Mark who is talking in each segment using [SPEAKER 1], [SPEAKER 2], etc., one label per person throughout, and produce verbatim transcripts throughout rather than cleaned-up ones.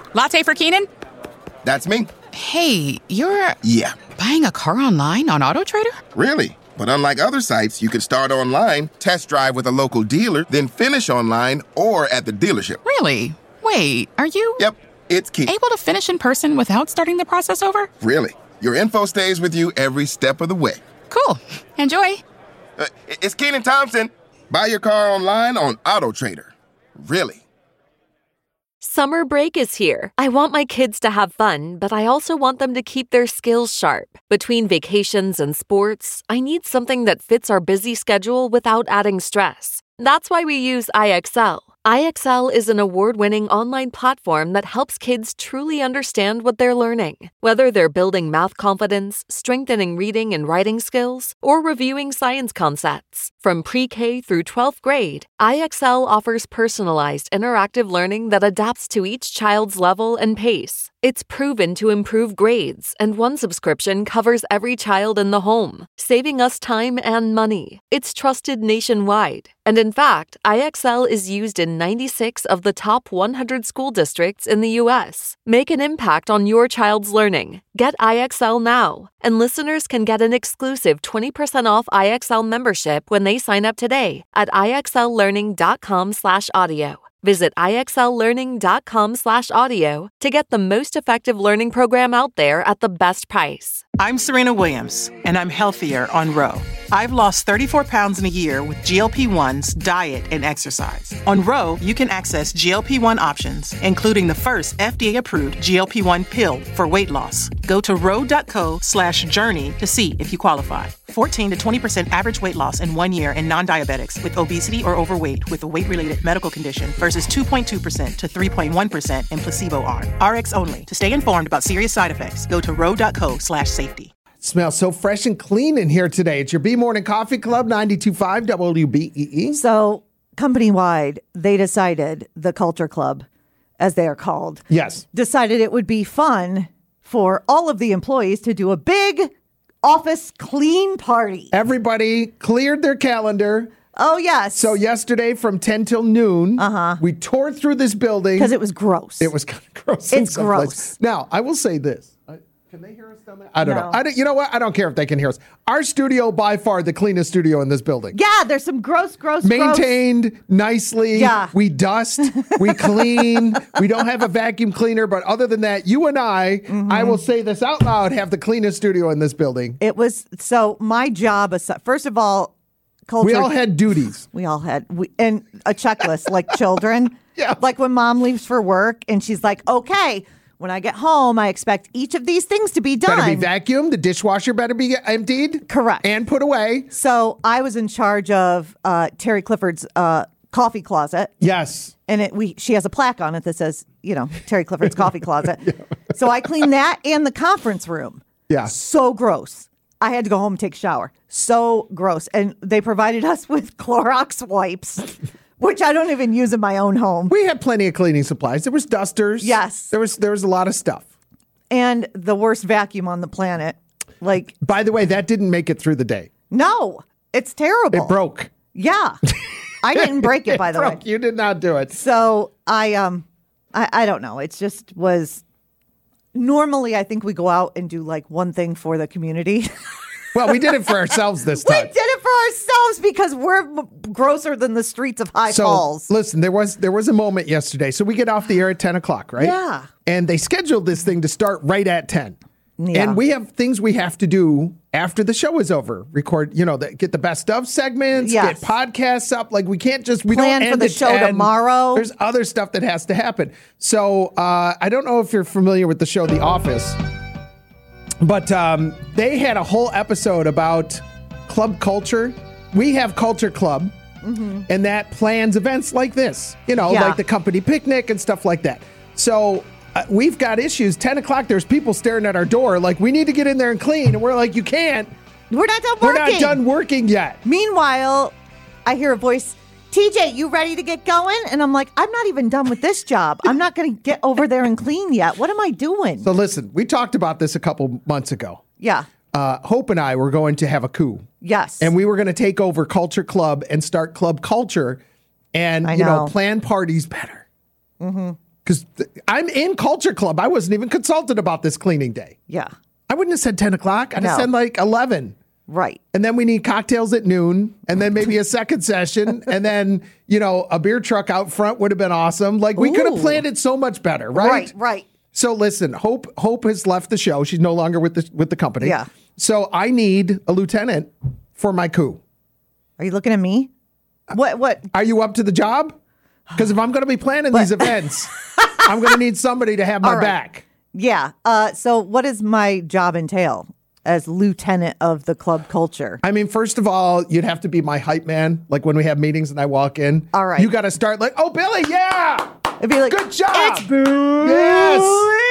[SPEAKER 1] Latte for Keenan?
[SPEAKER 2] That's me.
[SPEAKER 1] Hey, you're...
[SPEAKER 2] Yeah.
[SPEAKER 1] Buying a car online on AutoTrader?
[SPEAKER 2] Really? But unlike other sites, you can start online, test drive with a local dealer, then finish online or at the dealership.
[SPEAKER 1] Really? Wait, are you...
[SPEAKER 2] Yep, it's Keenan.
[SPEAKER 1] Able to finish in person without starting the process over?
[SPEAKER 2] Really. Your info stays with you every step of the way.
[SPEAKER 1] Cool. Enjoy.
[SPEAKER 2] Uh, it's Keenan Thompson. Buy your car online on AutoTrader. Really.
[SPEAKER 3] Summer break is here. I want my kids to have fun, but I also want them to keep their skills sharp. Between vacations and sports, I need something that fits our busy schedule without adding stress. That's why we use I X L. I X L is an award-winning online platform that helps kids truly understand what they're learning. Whether they're building math confidence, strengthening reading and writing skills, or reviewing science concepts. From pre-K through twelfth grade, I X L offers personalized interactive learning that adapts to each child's level and pace. It's proven to improve grades, and one subscription covers every child in the home, saving us time and money. It's trusted nationwide. And in fact, I X L is used in ninety-six of the top one hundred school districts in the U S. Make an impact on your child's learning. Get I X L now. And listeners can get an exclusive twenty percent off I X L membership when they sign up today at ixllearning.com slash audio. Visit ixllearning.com slash audio to get the most effective learning program out there at the best price.
[SPEAKER 4] I'm Serena Williams, and I'm healthier on Ro. I've lost thirty-four pounds in a year with G L P ones, diet, and exercise. On Ro, you can access G L P one options, including the first F D A-approved G L P one pill for weight loss. Go to ro.co slash journey to see if you qualify. fourteen to twenty percent average weight loss in one year in non-diabetics with obesity or overweight with a weight-related medical condition versus two point two percent to three point one percent in placebo arm. R X only. To stay informed about serious side effects, go to ro.co slash safety.
[SPEAKER 5] Smells so fresh and clean in here today. It's your B Morning Coffee Club, ninety-two point five W B E E.
[SPEAKER 6] So, company-wide, they decided, the Culture Club, as they are called,
[SPEAKER 5] yes,
[SPEAKER 6] decided it would be fun for all of the employees to do a big office clean party.
[SPEAKER 5] Everybody cleared their calendar.
[SPEAKER 6] Oh, yes.
[SPEAKER 5] So yesterday from ten till noon, uh-huh. we tore through this building.
[SPEAKER 6] Because it was gross.
[SPEAKER 5] It was kind of gross.
[SPEAKER 6] It's gross.
[SPEAKER 5] Now, I will say this. Can they hear us down there? I don't
[SPEAKER 6] no.
[SPEAKER 5] know. I don't, you know what? I don't care if they can hear us. Our studio, by far, the cleanest studio in this building.
[SPEAKER 6] Yeah, there's some gross, gross,
[SPEAKER 5] Maintained
[SPEAKER 6] gross.
[SPEAKER 5] nicely.
[SPEAKER 6] Yeah.
[SPEAKER 5] We dust. We clean. We don't have a vacuum cleaner. But other than that, you and I, mm-hmm. I will say this out loud, have the cleanest studio in this building.
[SPEAKER 6] It was, so my job, is, first of all, culture.
[SPEAKER 5] We all had duties.
[SPEAKER 6] We all had, we, and a checklist like children.
[SPEAKER 5] Yeah.
[SPEAKER 6] Like when mom leaves for work and she's like, okay, when I get home, I expect each of these things to be done.
[SPEAKER 5] Better be vacuumed. The dishwasher better be emptied.
[SPEAKER 6] Correct.
[SPEAKER 5] And put away.
[SPEAKER 6] So I was in charge of uh, Terry Clifford's uh, coffee closet.
[SPEAKER 5] Yes.
[SPEAKER 6] And it, we she has a plaque on it that says, you know, Terry Clifford's coffee closet. Yeah. So I cleaned that and the conference room.
[SPEAKER 5] Yeah.
[SPEAKER 6] So gross. I had to go home and take a shower. So gross. And they provided us with Clorox wipes. Which I don't even use in my own home.
[SPEAKER 5] We had plenty of cleaning supplies. There was dusters.
[SPEAKER 6] Yes.
[SPEAKER 5] There was there was a lot of stuff.
[SPEAKER 6] And the worst vacuum on the planet. Like,
[SPEAKER 5] by the way, that didn't make it through the day.
[SPEAKER 6] No, it's terrible.
[SPEAKER 5] It broke.
[SPEAKER 6] Yeah. I didn't break it, by
[SPEAKER 5] it
[SPEAKER 6] the
[SPEAKER 5] broke.
[SPEAKER 6] way.
[SPEAKER 5] You did not do it.
[SPEAKER 6] So I um I, I don't know. It just was normally I think we go out and do like one thing for the community.
[SPEAKER 5] Well, we did it for ourselves this
[SPEAKER 6] We
[SPEAKER 5] time.
[SPEAKER 6] did it for ourselves because we're m- grosser than the streets of High
[SPEAKER 5] so,
[SPEAKER 6] Falls.
[SPEAKER 5] Listen, there was there was a moment yesterday. So we get off the air at ten o'clock, right?
[SPEAKER 6] Yeah.
[SPEAKER 5] And they scheduled this thing to start right at ten.
[SPEAKER 6] Yeah.
[SPEAKER 5] And we have things we have to do after the show is over. Record, you know, the, get the best of segments,
[SPEAKER 6] Yes.
[SPEAKER 5] get podcasts up. Like we can't just, we
[SPEAKER 6] Plan
[SPEAKER 5] don't
[SPEAKER 6] for
[SPEAKER 5] end
[SPEAKER 6] the
[SPEAKER 5] at
[SPEAKER 6] show
[SPEAKER 5] ten.
[SPEAKER 6] tomorrow.
[SPEAKER 5] There's other stuff that has to happen. So uh, I don't know if you're familiar with the show The Office. But um, they had a whole episode about club culture. We have Culture Club, mm-hmm. and that plans events like this, you know,
[SPEAKER 6] Yeah.
[SPEAKER 5] like the company picnic and stuff like that. So uh, we've got issues. ten o'clock, there's people staring at our door like, we need to get in there and clean. And we're like, you can't.
[SPEAKER 6] We're not done
[SPEAKER 5] We're
[SPEAKER 6] working.
[SPEAKER 5] not done working yet.
[SPEAKER 6] Meanwhile, I hear a voice, T J, you ready to get going? And I'm like, I'm not even done with this job. I'm not going to get over there and clean yet. What am I doing?
[SPEAKER 5] So listen, we talked about this a couple months ago.
[SPEAKER 6] Yeah.
[SPEAKER 5] Uh, Hope and I were going to have a coup.
[SPEAKER 6] Yes.
[SPEAKER 5] And we were going to take over Culture Club and start club culture and,
[SPEAKER 6] I
[SPEAKER 5] you know,
[SPEAKER 6] know.
[SPEAKER 5] plan parties better. Mm-hmm. Because I'm in Culture Club. I wasn't even consulted about this cleaning day.
[SPEAKER 6] Yeah.
[SPEAKER 5] I wouldn't have said ten o'clock. I'd
[SPEAKER 6] No.
[SPEAKER 5] have said like eleven.
[SPEAKER 6] Right.
[SPEAKER 5] And then we need cocktails at noon, and then maybe a second session, and then, you know, a beer truck out front would have been awesome. Like, we could have
[SPEAKER 6] Ooh.
[SPEAKER 5] planned it so much better, right?
[SPEAKER 6] Right, right.
[SPEAKER 5] So listen, Hope Hope has left the show. She's no longer with the with the company.
[SPEAKER 6] Yeah.
[SPEAKER 5] So I need a lieutenant for my coup.
[SPEAKER 6] Are you looking at me? What? What?
[SPEAKER 5] Are you up to the job? Because if I'm going to be planning these events, I'm going to need somebody to have my
[SPEAKER 6] All right.
[SPEAKER 5] back.
[SPEAKER 6] Yeah. Uh, so what does my job entail as lieutenant of the club culture?
[SPEAKER 5] I mean, first of all, you'd have to be my hype man. Like when we have meetings and I walk in.
[SPEAKER 6] All right.
[SPEAKER 5] You got to start like, oh, Billy, yeah.
[SPEAKER 6] It'd be like,
[SPEAKER 5] Good job.
[SPEAKER 6] It's boo.
[SPEAKER 5] Yes.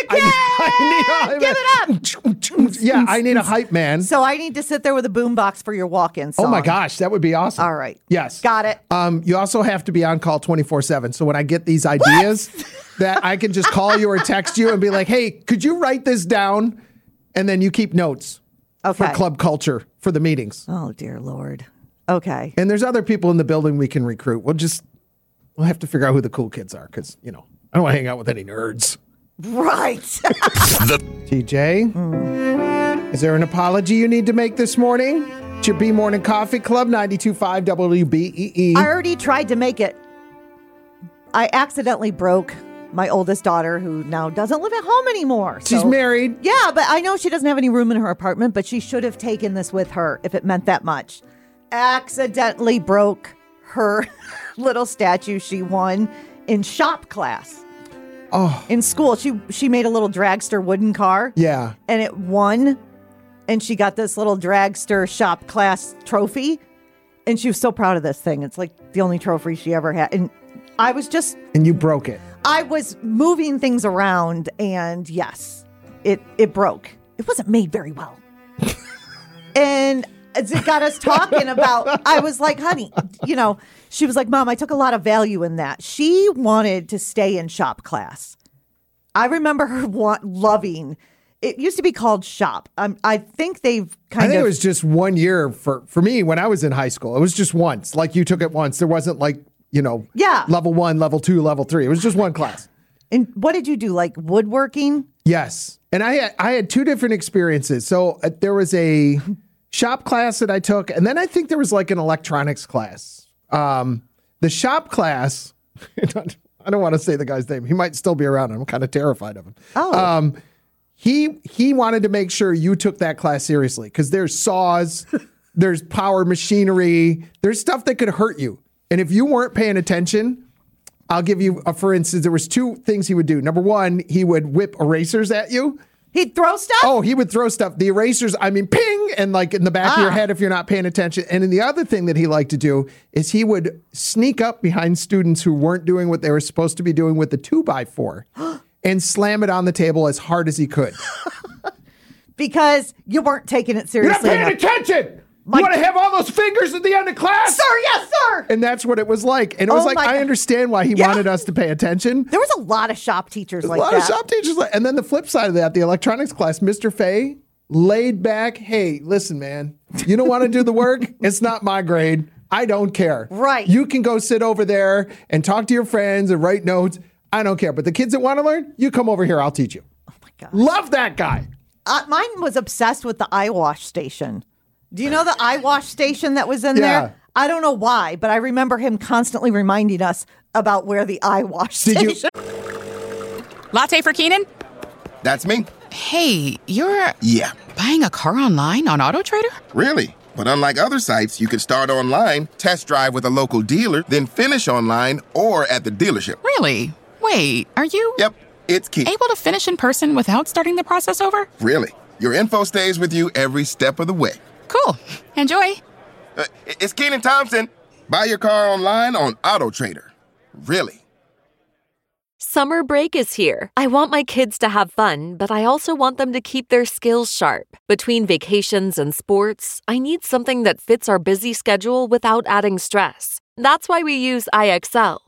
[SPEAKER 6] I,
[SPEAKER 5] I need,
[SPEAKER 6] Give it
[SPEAKER 5] up. Yeah, I need a hype man.
[SPEAKER 6] So I need to sit there with a boombox for your walk-in song.
[SPEAKER 5] Oh my gosh, that would be awesome.
[SPEAKER 6] All right.
[SPEAKER 5] Yes.
[SPEAKER 6] Got it.
[SPEAKER 5] Um, you also have to be on call twenty-four seven. So when I get these ideas that I can just call you or text you and be like, hey, could you write this down? And then you keep notes
[SPEAKER 6] Okay.
[SPEAKER 5] for club culture for the meetings.
[SPEAKER 6] Oh, dear Lord. Okay.
[SPEAKER 5] And there's other people in the building we can recruit. We'll just, we'll have to figure out who the cool kids are because, you know, I don't want to hang out with any nerds.
[SPEAKER 6] Right.
[SPEAKER 5] T J, is there an apology you need to make this morning? It's your B Morning Coffee Club, ninety-two point five W B E E.
[SPEAKER 6] I already tried to make it. I accidentally broke my oldest daughter, who now doesn't live at home anymore.
[SPEAKER 5] She's
[SPEAKER 6] So-
[SPEAKER 5] married.
[SPEAKER 6] Yeah, but I know she doesn't have any room in her apartment, but she should have taken this with her if it meant that much. Accidentally broke her little statue she won in shop class.
[SPEAKER 5] Oh,
[SPEAKER 6] In school, she she made a little dragster wooden car.
[SPEAKER 5] yeah.
[SPEAKER 6] And it won. And she got this little dragster shop class trophy. And she was so proud of this thing. It's like the only trophy she ever had. And I was just,
[SPEAKER 5] And you broke it.
[SPEAKER 6] I was moving things around. And yes, it, it broke. It wasn't made very well. And as it got us talking about, I was like, honey, you know, she was like, Mom, I took a lot of value in that. She wanted to stay in shop class. I remember her want, loving, it used to be called shop. Um, I think they've kind
[SPEAKER 5] I think
[SPEAKER 6] of.
[SPEAKER 5] it was just one year for, for me when I was in high school. It was just once. Like you took it once. There wasn't like, you know,
[SPEAKER 6] Yeah.
[SPEAKER 5] level one, level two, level three. It was just one class.
[SPEAKER 6] And what did you do? Like woodworking?
[SPEAKER 5] Yes. And I had, I had two different experiences. So uh, there was a shop class that I took, and then I think there was like an electronics class. Um, the shop class, I don't want to say the guy's name. He might still be around. I'm kind of terrified of him.
[SPEAKER 6] Oh.
[SPEAKER 5] Um, he he wanted to make sure you took that class seriously because there's saws, there's power machinery, there's stuff that could hurt you. And if you weren't paying attention, I'll give you a, for instance, there was two things he would do. Number one, he would whip erasers at you.
[SPEAKER 6] He'd throw stuff?
[SPEAKER 5] Oh, he would throw stuff. The erasers, I mean, ping, and like in the back of your
[SPEAKER 6] Ah.
[SPEAKER 5] head if you're not paying attention. And then the other thing that he liked to do is he would sneak up behind students who weren't doing what they were supposed to be doing with the two by four and slam it on the table as hard as he could.
[SPEAKER 6] Because you weren't taking it
[SPEAKER 5] You're not
[SPEAKER 6] seriously
[SPEAKER 5] paying
[SPEAKER 6] enough.
[SPEAKER 5] attention.
[SPEAKER 6] My-
[SPEAKER 5] You want to have all those fingers at the end of class?
[SPEAKER 6] Sir, yes, sir.
[SPEAKER 5] And that's what it was like. And it was
[SPEAKER 6] Oh
[SPEAKER 5] like,
[SPEAKER 6] my
[SPEAKER 5] I
[SPEAKER 6] God.
[SPEAKER 5] understand why he
[SPEAKER 6] Yeah.
[SPEAKER 5] wanted us to pay attention.
[SPEAKER 6] There was a lot of shop teachers
[SPEAKER 5] There's
[SPEAKER 6] like
[SPEAKER 5] a lot
[SPEAKER 6] that.
[SPEAKER 5] of shop teachers. Like, and then the flip side of that, the electronics class, Mister Fay, laid back. Hey, listen, man, you don't want to do the work? It's not my grade. I don't care.
[SPEAKER 6] Right.
[SPEAKER 5] You can go sit over there and talk to your friends and write notes. I don't care. But the kids that want to learn, you come over here. I'll teach you.
[SPEAKER 6] Oh my God.
[SPEAKER 5] Love that guy.
[SPEAKER 6] Uh, mine was obsessed with the eye wash station. Do you know the eye wash station that was in
[SPEAKER 5] Yeah.
[SPEAKER 6] there? I don't know why, but I remember him constantly reminding us about where the eye wash
[SPEAKER 5] Did you-
[SPEAKER 6] station.
[SPEAKER 1] Latte for Keenan?
[SPEAKER 2] That's me.
[SPEAKER 1] Hey, you're
[SPEAKER 2] Yeah,
[SPEAKER 1] buying a car online on AutoTrader?
[SPEAKER 2] really. But unlike other sites, you can start online, test drive with a local dealer, then finish online or at the dealership.
[SPEAKER 1] Really? Wait, are you
[SPEAKER 2] Yep, it's key.
[SPEAKER 1] able to finish in person without starting the process over?
[SPEAKER 2] Really. Your info stays with you every step of the way.
[SPEAKER 1] Cool. Enjoy.
[SPEAKER 2] Uh, it's Keenan Thompson. Buy your car online on AutoTrader. Really.
[SPEAKER 3] Summer break is here. I want my kids to have fun, but I also want them to keep their skills sharp. Between vacations and sports, I need something that fits our busy schedule without adding stress. That's why we use I X L.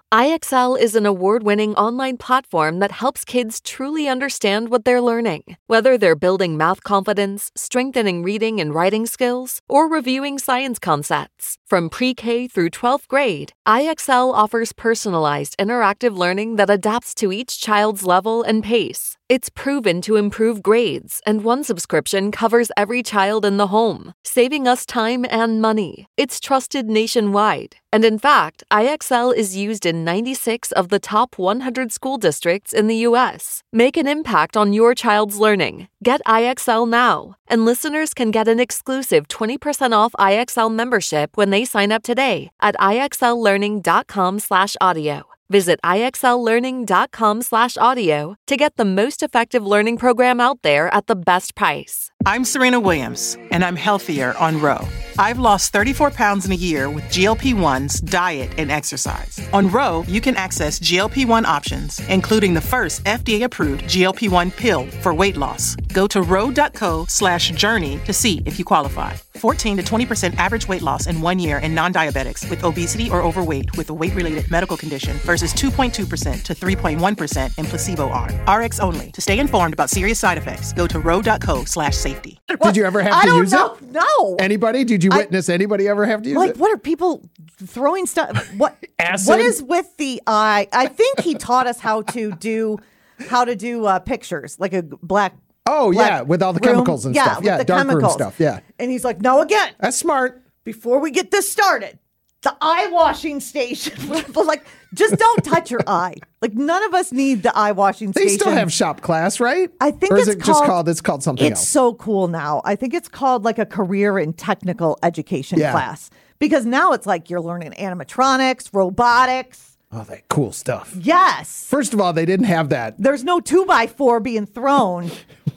[SPEAKER 3] I X L is an award-winning online platform that helps kids truly understand what they're learning. Whether they're building math confidence, strengthening reading and writing skills, or reviewing science concepts. From pre-K through twelfth grade, I X L offers personalized interactive learning that adapts to each child's level and pace. It's proven to improve grades, and one subscription covers every child in the home, saving us time and money. It's trusted nationwide. And in fact, I X L is used in ninety-six of the top one hundred school districts in the U S. Make an impact on your child's learning. Get I X L now. And listeners can get an exclusive twenty percent off I X L membership when they sign up today at ixllearning.com slash audio. Visit ixllearning.com slash audio to get the most effective learning program out there at the best price.
[SPEAKER 4] I'm Serena Williams, and I'm healthier on Ro. I've lost thirty-four pounds in a year with G L P ones, diet, and exercise. On Ro, you can access G L P one options, including the first F D A-approved G L P one pill for weight loss. Go to ro.co slash journey to see if you qualify. fourteen to twenty percent average weight loss in one year in non-diabetics with obesity or overweight with a weight-related medical condition versus two point two percent to three point one percent in placebo arm. R X only. To stay informed about serious side effects, go to ro.co slash safety.
[SPEAKER 5] Did you ever have
[SPEAKER 6] I
[SPEAKER 5] to
[SPEAKER 6] don't
[SPEAKER 5] use
[SPEAKER 6] know.
[SPEAKER 5] it?
[SPEAKER 6] No.
[SPEAKER 5] Anybody? Did you witness I, anybody ever have to use
[SPEAKER 6] like,
[SPEAKER 5] it?
[SPEAKER 6] What are people throwing stuff? What?
[SPEAKER 5] Acid?
[SPEAKER 6] What is with the eye? I think he taught us how to do how to do uh, pictures, like a black.
[SPEAKER 5] Oh
[SPEAKER 6] black
[SPEAKER 5] yeah, with all the
[SPEAKER 6] room.
[SPEAKER 5] chemicals and
[SPEAKER 6] yeah,
[SPEAKER 5] stuff. Yeah,
[SPEAKER 6] with the
[SPEAKER 5] dark room
[SPEAKER 6] chemicals.
[SPEAKER 5] stuff. Yeah.
[SPEAKER 6] And he's like, no, again.
[SPEAKER 5] That's smart.
[SPEAKER 6] Before we get this started, the eye washing station. But like, just don't touch your eye. Like, none of us need the eye washing
[SPEAKER 5] They
[SPEAKER 6] station.
[SPEAKER 5] still have shop class, right?
[SPEAKER 6] I think
[SPEAKER 5] or is
[SPEAKER 6] it's
[SPEAKER 5] it
[SPEAKER 6] called,
[SPEAKER 5] just called? It's called something
[SPEAKER 6] it's
[SPEAKER 5] else.
[SPEAKER 6] so cool now. I think it's called like a career and technical education
[SPEAKER 5] Yeah.
[SPEAKER 6] class because now it's like you're learning animatronics, robotics.
[SPEAKER 5] Oh, that cool stuff.
[SPEAKER 6] Yes.
[SPEAKER 5] First of all, they didn't have that.
[SPEAKER 6] There's no two by four being thrown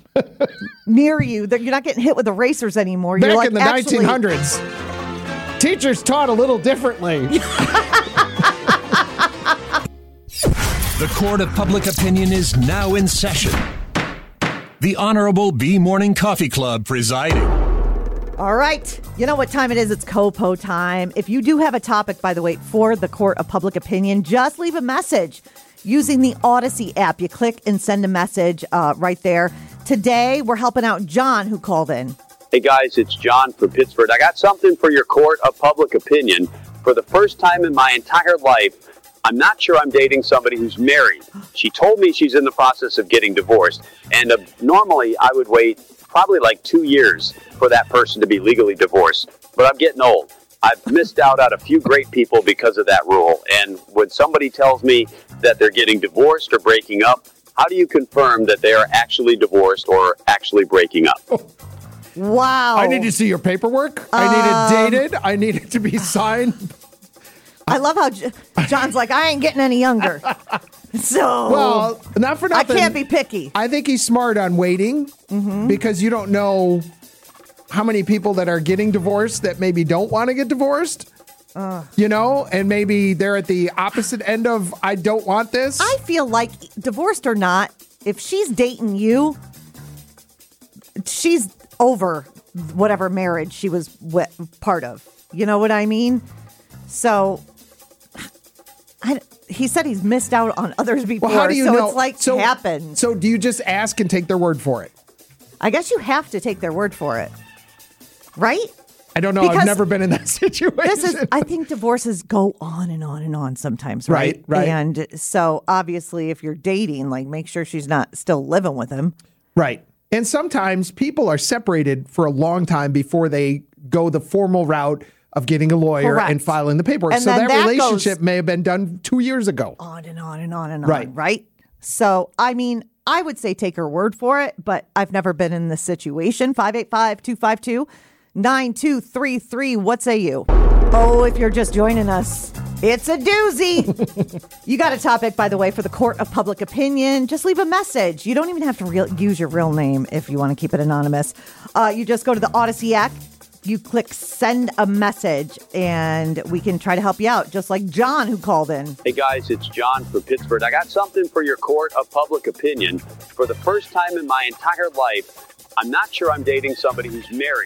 [SPEAKER 6] near you. That you're not getting hit with erasers anymore. You're
[SPEAKER 5] Back
[SPEAKER 6] like
[SPEAKER 5] in the
[SPEAKER 6] actually,
[SPEAKER 5] nineteen hundreds, teachers taught a little differently.
[SPEAKER 7] The Court of Public Opinion is now in session. The Honorable B Morning Coffee Club presiding.
[SPEAKER 6] All right. You know what time it is? It's Copo time. If you do have a topic, by the way, for the Court of Public Opinion, just leave a message using the Odyssey app. You click and send a message uh, right there. Today, we're helping out John, who called in.
[SPEAKER 8] Hey, guys, it's John from Pittsburgh. I got something for your Court of Public Opinion. For the first time in my entire life, I'm not sure I'm dating somebody who's married. She told me she's in the process of getting divorced. And uh, normally I would wait probably like two years for that person to be legally divorced. But I'm getting old. I've missed out on a few great people because of that rule. And when somebody tells me that they're getting divorced or breaking up, how do you confirm that they are actually divorced or actually breaking up?
[SPEAKER 6] Wow.
[SPEAKER 5] I need to see your paperwork. I need it dated. I need it to be signed.
[SPEAKER 6] I love how J- John's like, I ain't getting any younger. So,
[SPEAKER 5] Well, not for
[SPEAKER 6] I
[SPEAKER 5] nothing.
[SPEAKER 6] can't be picky.
[SPEAKER 5] I think he's smart on waiting
[SPEAKER 6] Mm-hmm.
[SPEAKER 5] because you don't know how many people that are getting divorced that maybe don't want to get divorced.
[SPEAKER 6] Uh,
[SPEAKER 5] you know, and maybe they're at the opposite end of I don't want this.
[SPEAKER 6] I feel like, divorced or not, if she's dating you, she's over whatever marriage she was wi- part of. You know what I mean? So, I, he said he's missed out on others before.
[SPEAKER 5] Well, how do you
[SPEAKER 6] so
[SPEAKER 5] know?
[SPEAKER 6] it's like
[SPEAKER 5] so,
[SPEAKER 6] happened.
[SPEAKER 5] So do you just ask and take their word for it?
[SPEAKER 6] I guess you have to take their word for it. Right?
[SPEAKER 5] I don't know.
[SPEAKER 6] Because
[SPEAKER 5] I've never been in that situation.
[SPEAKER 6] This is, I think divorces go on and on and on sometimes,
[SPEAKER 5] Right,
[SPEAKER 6] right?
[SPEAKER 5] right.
[SPEAKER 6] And so obviously if you're dating, like make sure she's not still living with him.
[SPEAKER 5] Right. And sometimes people are separated for a long time before they go the formal route of getting a lawyer
[SPEAKER 6] Correct.
[SPEAKER 5] and filing the paperwork.
[SPEAKER 6] And
[SPEAKER 5] so
[SPEAKER 6] then
[SPEAKER 5] that,
[SPEAKER 6] that
[SPEAKER 5] relationship
[SPEAKER 6] goes
[SPEAKER 5] may have been done two years ago.
[SPEAKER 6] On and on and on and
[SPEAKER 5] Right.
[SPEAKER 6] on, right? So, I mean, I would say take her word for it, but I've never been in this situation. five eight five, two five two, nine two three three. What say you? Oh, if you're just joining us, it's a doozy. You got a topic, by the way, for the Court of Public Opinion. Just leave a message. You don't even have to real, use your real name if you want to keep it anonymous. Uh, you just go to the Odyssey app. You click send a message, and we can try to help you out, just like John, who called in.
[SPEAKER 8] Hey, guys, it's John from Pittsburgh. I got something for your Court of Public Opinion. For the first time in my entire life, I'm not sure I'm dating somebody who's married.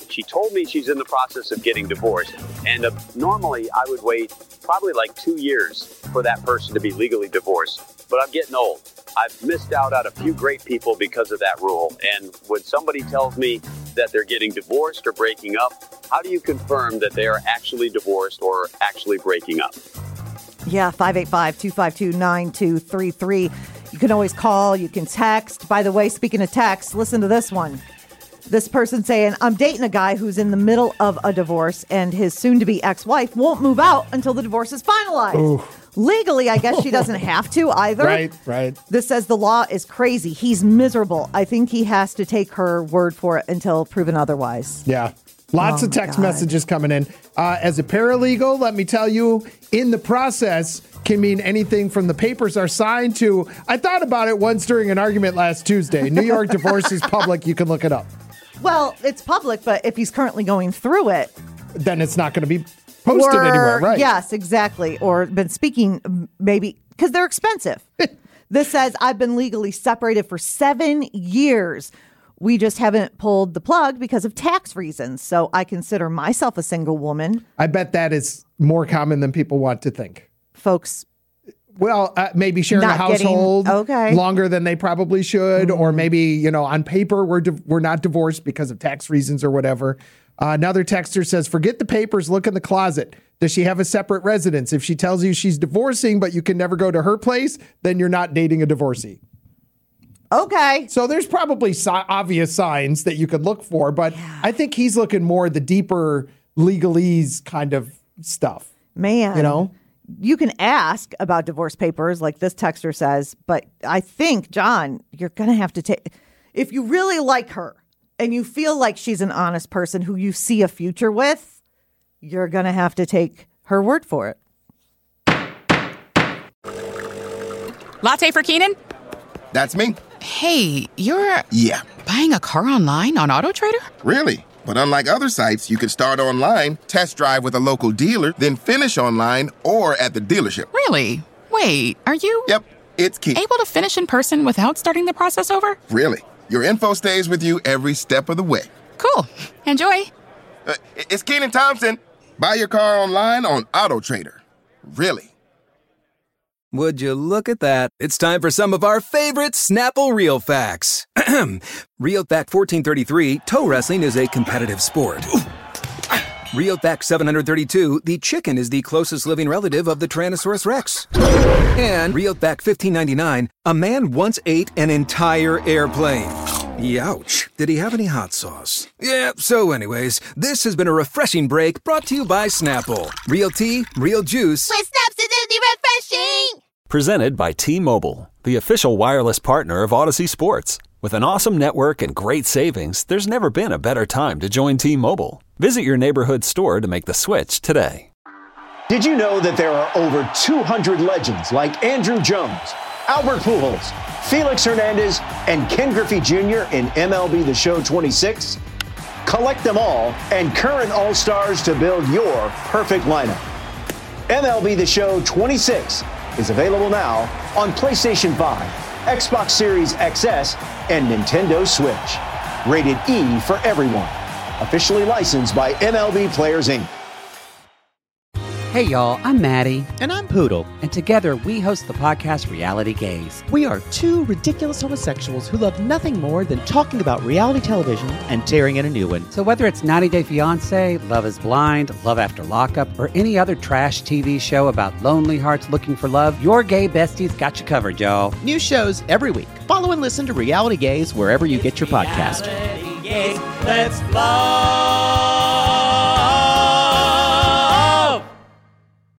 [SPEAKER 8] She told me she's in the process of getting divorced. And uh, normally I would wait probably like two years for that person to be legally divorced. But I'm getting old. I've missed out on a few great people because of that rule. And when somebody tells me that they're getting divorced or breaking up, how do you confirm that they are actually divorced or actually breaking up?
[SPEAKER 6] Yeah, five eight five, two five two, nine two three three. You can always call. You can text. By the way, speaking of text, listen to this one. This person saying, I'm dating a guy who's in the middle of a divorce and his soon-to-be ex-wife won't move out until the divorce is finalized. Ooh. Legally, I guess she doesn't have to either.
[SPEAKER 5] Right, right.
[SPEAKER 6] This says the law is crazy. He's miserable. I think he has to take her word for it until proven otherwise.
[SPEAKER 5] Yeah. Lots
[SPEAKER 6] oh
[SPEAKER 5] of text
[SPEAKER 6] God.
[SPEAKER 5] messages coming in. Uh, as a paralegal, let me tell you, in the process can mean anything from the papers are signed to, I thought about it once during an argument last Tuesday. New York divorce is public. You can look it up.
[SPEAKER 6] Well, it's public, but if he's currently going through it,
[SPEAKER 5] then it's not going to be posted
[SPEAKER 6] or,
[SPEAKER 5] anywhere, right?
[SPEAKER 6] Yes, exactly. Or been speaking, maybe, because they're expensive. This says, I've been legally separated for seven years. We just haven't pulled the plug because of tax reasons. So I consider myself a single woman.
[SPEAKER 5] I bet that is more common than people want to think.
[SPEAKER 6] Folks.
[SPEAKER 5] Well, uh, maybe sharing a household
[SPEAKER 6] getting, okay.
[SPEAKER 5] longer than they probably should, mm-hmm. or maybe, you know, on paper we're di- we're not divorced because of tax reasons or whatever. Uh, another texter says, forget the papers, look in the closet. Does she have a separate residence? If she tells you she's divorcing, but you can never go to her place, then you're not dating a divorcee.
[SPEAKER 6] Okay.
[SPEAKER 5] So there's probably si- obvious signs that you could look for, but yeah. I think he's looking more at the deeper legalese kind of stuff.
[SPEAKER 6] Man.
[SPEAKER 5] You know?
[SPEAKER 6] You can ask about divorce papers like this texter says, but I think, John, you're going to have to take, if you really like her and you feel like she's an honest person who you see a future with, you're going to have to take her word for it.
[SPEAKER 1] Latte for Keenan?
[SPEAKER 2] That's me.
[SPEAKER 1] Hey, you're...
[SPEAKER 2] Yeah.
[SPEAKER 1] Buying a car online on AutoTrader?
[SPEAKER 2] Really? But unlike other sites, you can start online, test drive with a local dealer, then finish online or at the dealership.
[SPEAKER 1] Really? Wait, are you...
[SPEAKER 2] Yep, it's key.
[SPEAKER 1] Able to finish in person without starting the process over?
[SPEAKER 2] Really. Your info stays with you every step of the way.
[SPEAKER 1] Cool. Enjoy.
[SPEAKER 2] Uh, it's Keenan Thompson. Buy your car online on AutoTrader. Really.
[SPEAKER 9] Would you look at that? It's time for some of our favorite Snapple Real Facts. Real Fact fourteen thirty-three, toe wrestling is a competitive sport. Real Fact seven hundred thirty-two, the chicken is the closest living relative of the Tyrannosaurus Rex. And Real Fact fifteen ninety-nine, a man once ate an entire airplane. Youch. Did he have any hot sauce? Yeah, so anyways, this has been a refreshing break brought to you by Snapple. Real tea, real juice.
[SPEAKER 10] With Snapsidity refreshing!
[SPEAKER 11] Presented by T-Mobile, the official wireless partner of Odyssey Sports. With an awesome network and great savings, there's never been a better time to join T-Mobile. Visit your neighborhood store to make the switch today.
[SPEAKER 12] Did you know that there are over two hundred legends like Andrew Jones, Albert Pujols, Felix Hernandez, and Ken Griffey Junior in M L B The Show twenty-six? Collect them all and current All-Stars to build your perfect lineup. M L B The Show twenty-six is available now on PlayStation five, Xbox Series X S, and Nintendo Switch. Rated E for everyone. Officially licensed by M L B Players, Incorporated.
[SPEAKER 13] Hey y'all, I'm Maddie.
[SPEAKER 14] And I'm Poodle.
[SPEAKER 13] And together we host the podcast Reality Gaze.
[SPEAKER 14] We are two ridiculous homosexuals who love nothing more than talking about reality television and tearing in a new one.
[SPEAKER 13] So whether it's ninety day fiancé, Love is Blind, Love After Lockup, or any other trash T V show about lonely hearts looking for love, your gay besties got you covered, y'all.
[SPEAKER 14] New shows every week. Follow and listen to Reality Gaze wherever you get your podcast.
[SPEAKER 15] Reality Gaze, let's fly.